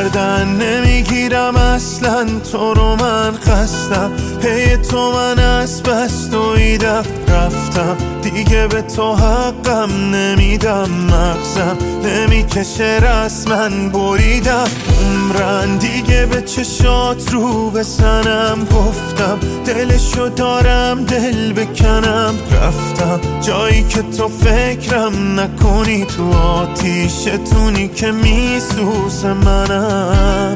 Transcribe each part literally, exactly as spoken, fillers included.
گردن نمیگیرم اصلا تو رو من خستم، پی تو من از بس دویدم رفتم، دیگه به تو حقم نمیدم، مغزم نمیکشه رسما بریدم، عمرن دیگه به چشات رو بزنم، گفتم دلشو دارم دل بکنم، رفتم جایی که تو فکرم نکنی، تو آتیشتونی که میسوزه منم،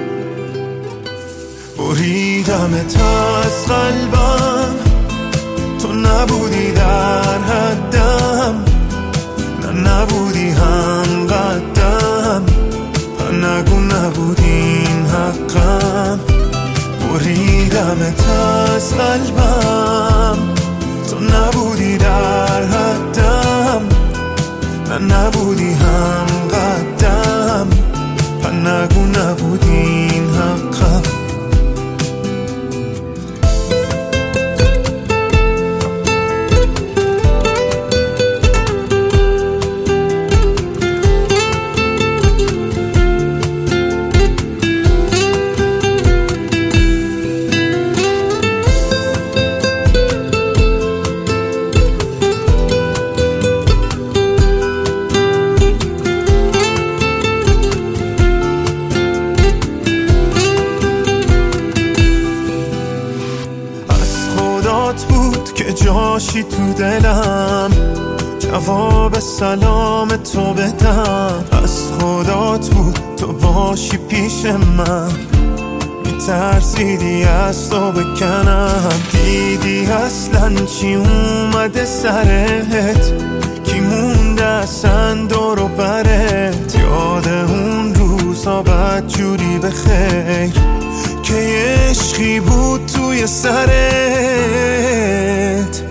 بریدمت از قلبم، تو نبودی در حدم، نه نبودی هم قدم، نگو نبودی این حقم، بریدمت از قلبم، تو نبودی در حدم، نه نبودی هم قدم، نگو نبودی این حقم. بود که جاشی تو دلم، جواب سلام تو بدم، از خدات بود تو باشی پیش من، میترسیدی از تو بکنم، دیدی اصلا چی اومده سرت، کی مونده اصلا دور و برت، یاد اون روزا بد جوری بخیر که عشقی بود توی سرت،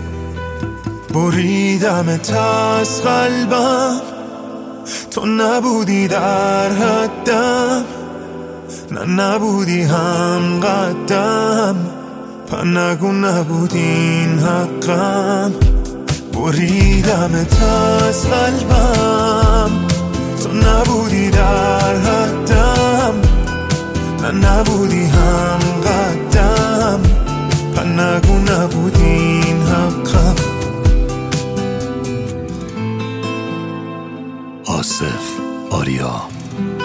بریدمت از قلبم، تو نبودی در حدم، نه نبودی هم قدم، پا نگو نبودی این حقم، بریدمت از قلبم، تو نبودی در حدم، نه نبودی هم قدم، پا نگو نبودی این حقم. آصف آریا